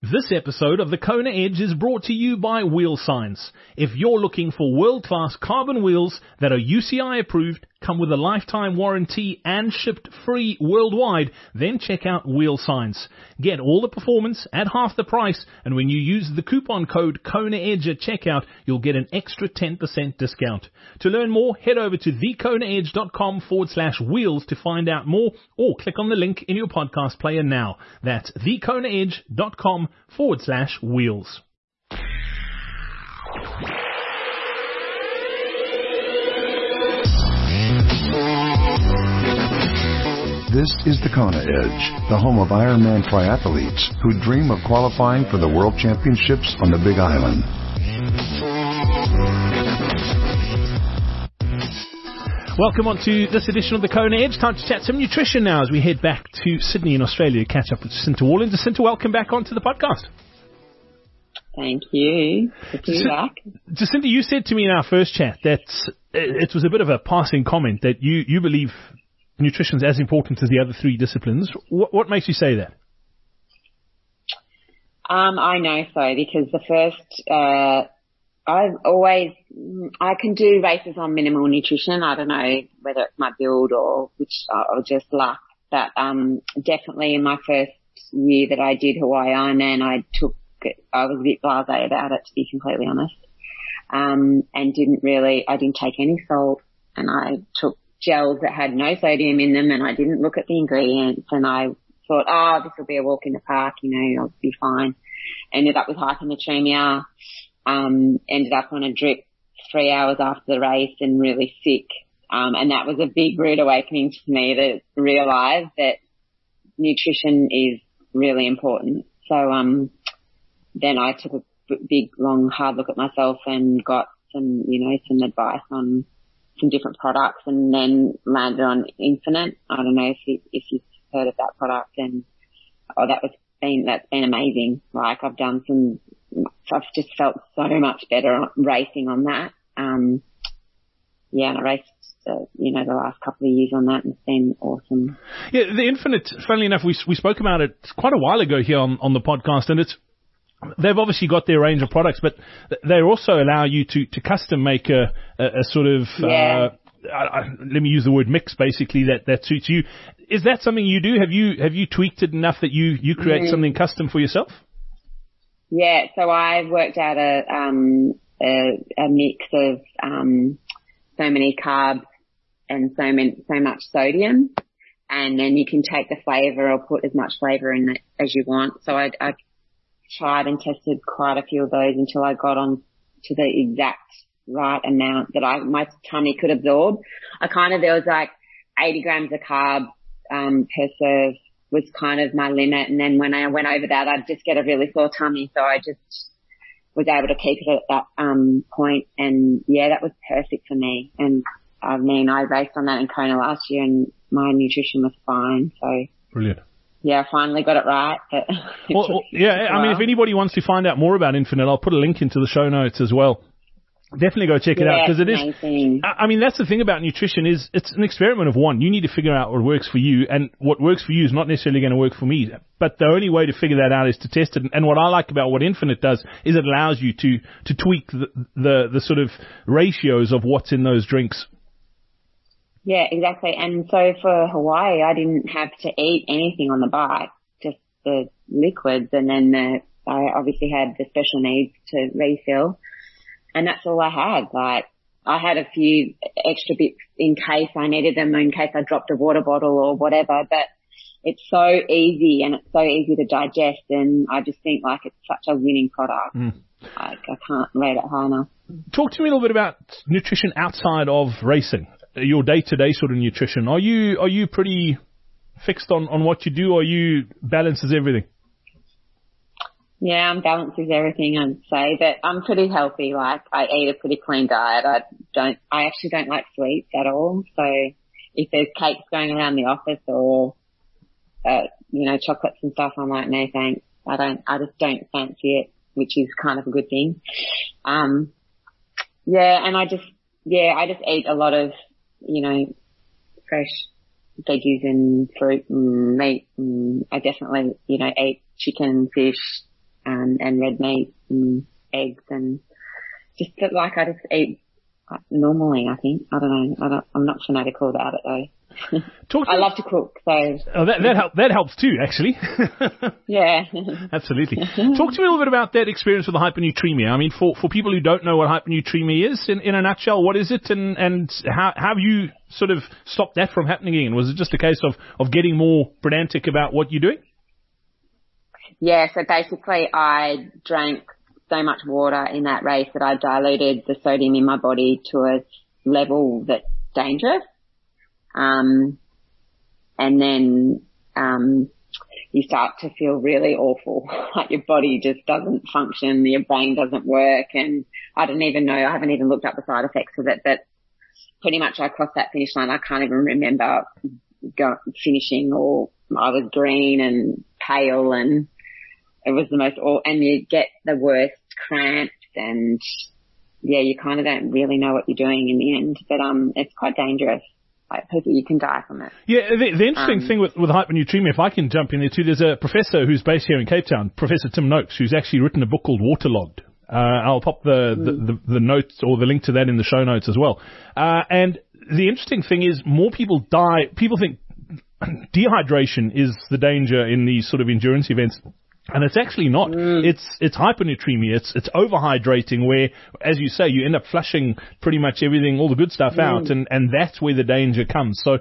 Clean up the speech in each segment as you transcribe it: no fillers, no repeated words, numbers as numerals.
This episode of the Kona Edge is brought to you by Wheel Science. If you're looking for world-class carbon wheels that are UCI approved, come with a lifetime warranty and shipped free worldwide, then check out Wheel Science. Get all the performance at half the price, and when you use the coupon code KONAEDGE at checkout, you'll get an extra 10% discount. To learn more, head over to thekonaedge.com/wheels to find out more, or click on the link in your podcast player now. That's thekonaedge.com/wheels. This is the Kona Edge, the home of Ironman triathletes who dream of qualifying for the World Championships on the Big Island. Welcome on to this edition of the Kona Edge. Time to chat some nutrition now as we head back to Sydney in Australia to catch up with Jacinta Wallen. Jacinta, welcome back onto the podcast. Thank you. Good to be back. Jacinta, you said to me in our first chat that it was a bit of a passing comment that you believe nutrition is as important as the other three disciplines. What makes you say that? I know so, because the first, I can do races on minimal nutrition. I don't know whether it's my build or just luck, but definitely in my first year that I did Hawaii Ironman, I was a bit blasé about it, to be completely honest, and I didn't take any salt, and I took gels that had no sodium in them, and I didn't look at the ingredients, and I thought, this will be a walk in the park, I'll be fine. Ended up with hyponatremia, ended up on a drip 3 hours after the race and really sick. And that was a big rude awakening to me to realise that nutrition is really important. So then I took a big, long, hard look at myself and got some advice on some different products, and then landed on Infinite. I don't know if you've heard of that product, and that's been amazing. Like I've just felt so much better racing on that. And I raced, the last couple of years on that, and it's been awesome. Yeah, the Infinite, funnily enough, we spoke about it quite a while ago here on the podcast, and they've obviously got their range of products, but they also allow you to custom make a sort of, let me use the word mix, basically, that suits you. Is that something you do? Have you tweaked it enough that you create something custom for yourself? Yeah, so I worked out a mix of so many carbs and so much sodium, and then you can take the flavour or put as much flavour in it as you want. So I tried and tested quite a few of those until I got on to the exact right amount that my tummy could absorb. There was like 80 grams of carb per serve was kind of my limit, and then when I went over that, I'd just get a really sore tummy, so I just was able to keep it at that point, and that was perfect for me. And I raced on that in Kona last year, and my nutrition was fine. So brilliant. Yeah, I finally got it right. But if anybody wants to find out more about Infinite, I'll put a link into the show notes as well. Definitely go check it out, because it is amazing. That's the thing about nutrition, is it's an experiment of one. You need to figure out what works for you, and what works for you is not necessarily going to work for me. But the only way to figure that out is to test it. And what I like about what Infinite does is it allows you to tweak the sort of ratios of what's in those drinks. Yeah, exactly. And so for Hawaii, I didn't have to eat anything on the bike, just the liquids. And then I obviously had the special needs to refill. And that's all I had. Like, I had a few extra bits in case I needed them, in case I dropped a water bottle or whatever. But it's so easy, and it's so easy to digest. And I just think like it's such a winning product. I can't rate it high enough. Talk to me a little bit about nutrition outside of racing. Your day-to-day sort of nutrition. Are you pretty fixed on what you do, or you balances everything? Yeah, balances everything, I'd say, but I'm pretty healthy. Like, I eat a pretty clean diet. I actually don't like sweets at all. So if there's cakes going around the office or, chocolates and stuff, I'm like, no thanks. I just don't fancy it, which is kind of a good thing. And I just eat a lot of, fresh veggies and fruit and meat. And I definitely, eat chicken, fish, and red meat and eggs and just like I just eat normally, I think. I don't know. I'm not fanatical about it though. I love to cook, so. Oh, that helps too, actually. Yeah. Absolutely. Talk to me a little bit about that experience with the hypernatremia. I mean, for people who don't know what hypernatremia is, in a nutshell, what is it, and how have you sort of stopped that from happening again? Was it just a case of getting more pedantic about what you're doing? Yeah, so basically I drank so much water in that race that I diluted the sodium in my body to a level that's dangerous. And then you start to feel really awful, like your body just doesn't function, your brain doesn't work, and I haven't even looked up the side effects of it, but pretty much I crossed that finish line. I can't even remember finishing, or I was green and pale, and it was the most and you get the worst cramps, and yeah, you kind of don't really know what you're doing in the end, but it's quite dangerous. Like, people, you can die from it. Yeah, the interesting thing with hypernatremia, if I can jump in there too, there's a professor who's based here in Cape Town, Professor Tim Noakes, who's actually written a book called Waterlogged. I'll pop the notes or the link to that in the show notes as well. And the interesting thing is more people die. People think dehydration is the danger in these sort of endurance events. And it's actually not. It's hypernatremia. It's overhydrating, where, as you say, you end up flushing pretty much everything, all the good stuff out, and that's where the danger comes. So,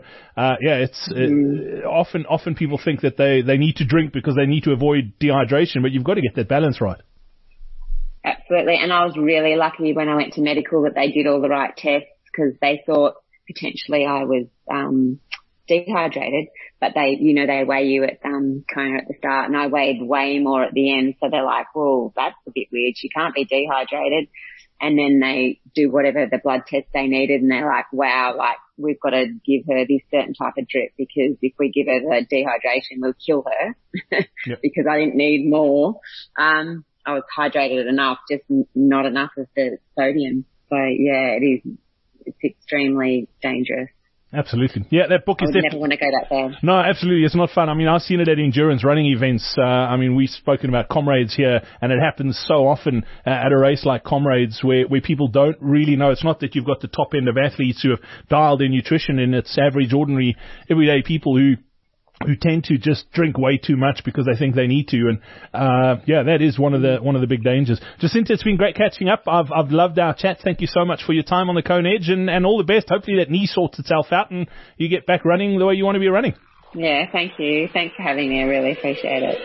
often people think that they need to drink because they need to avoid dehydration, but you've got to get that balance right. Absolutely. And I was really lucky when I went to medical that they did all the right tests, because they thought potentially I was dehydrated, but they weigh you at Kona at the start, and I weighed way more at the end, so they're like, well, that's a bit weird, she can't be dehydrated. And then they do whatever the blood test they needed, and they're like, wow, like, we've got to give her this certain type of drip, because if we give her the dehydration, we'll kill her. Yep. Because I didn't need more. I was hydrated enough, just not enough of the sodium. So yeah, it's extremely dangerous. Absolutely. Yeah, that book is I would never want to go that bad. No, absolutely. It's not fun. I mean, I've seen it at endurance running events. We've spoken about Comrades here, and it happens so often at a race like Comrades where people don't really know. It's not that you've got the top end of athletes who have dialed in nutrition, and it's average, ordinary, everyday people who tend to just drink way too much because they think they need to, and that is one of the big dangers. Jacinta, it's been great catching up. I've loved our chat. Thank you so much for your time on the Kona Edge, and all the best. Hopefully that knee sorts itself out and you get back running the way you want to be running. Yeah, thank you. Thanks for having me. I really appreciate it.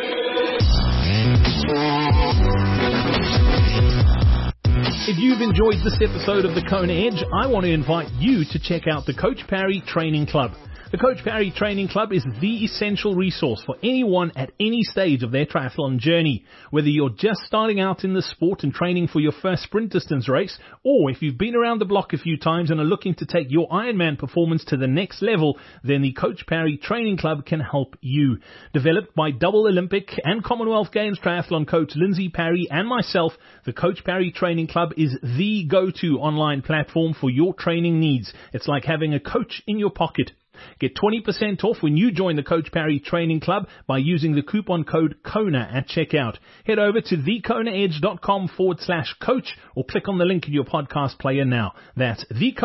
If you've enjoyed this episode of the Kona Edge, I want to invite you to check out the Coach Parry Training Club. The Coach Parry Training Club is the essential resource for anyone at any stage of their triathlon journey. Whether you're just starting out in the sport and training for your first sprint distance race, or if you've been around the block a few times and are looking to take your Ironman performance to the next level, then the Coach Parry Training Club can help you. Developed by double Olympic and Commonwealth Games triathlon coach Lindsay Parry and myself, the Coach Parry Training Club is the go-to online platform for your training needs. It's like having a coach in your pocket. Get 20% off when you join the Coach Parry Training Club by using the coupon code KONA at checkout. Head over to thekonaedge.com/coach or click on the link in your podcast player now. That's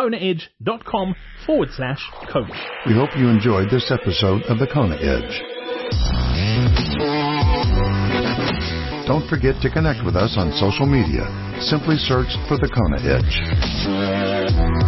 thekonaedge.com/coach. We hope you enjoyed this episode of the Kona Edge. Don't forget to connect with us on social media. Simply search for the Kona Edge.